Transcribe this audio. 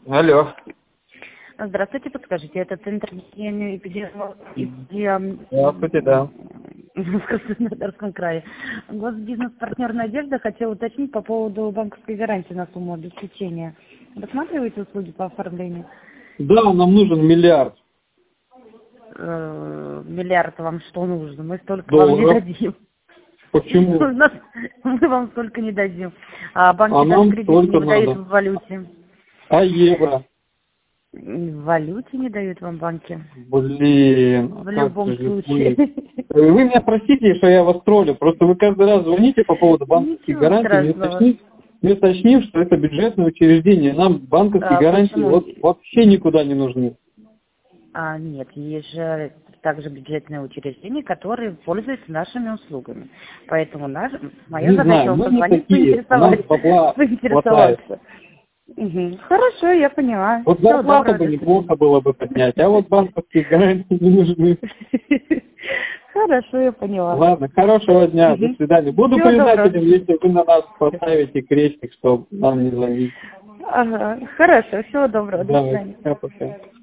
Алло. Здравствуйте, подскажите, это Центр эпидемиологии Здравствуйте, да. в Краснодарском крае. Госбизнес-партнер «Надежда» хотел уточнить по поводу банковской гарантии на сумму обеспечения. Рассматриваете услуги по оформлению? Да, нам нужен миллиард Миллиард вам что нужно? Мы столько вам не долларов. дадим. Почему? Мы вам столько не дадим. А банки А даже нам кредит не столько выдают надо. в валюте. А евро? В валюте не дают вам банки. Блин, В а как любом же случае. быть? Вы меня простите, что я вас троллю. Просто вы каждый раз звоните по поводу банковских Ничего гарантий, страшного. не уточнив, что это бюджетное учреждение. Нам банковские гарантии Почему? вот вообще никуда не нужны. Нет, есть же также бюджетные учреждения, которые пользуются нашими услугами. Поэтому моя Не задача знаю, вам мы не позвонить, такие. У нас бабла хватает. поинтересоваться. Хорошо, я поняла. Вот Всего зарплату доброго, бы до неплохо свидания. было бы поднять, а вот банковские гарантии не нужны. Хорошо, я поняла. Ладно, хорошего дня, до свидания. Буду Всего доброго. признателен, если вы на нас поставите крестик, чтобы нам не звонить. Ага, хорошо, всего доброго, до Давай, свидания. пока-пока.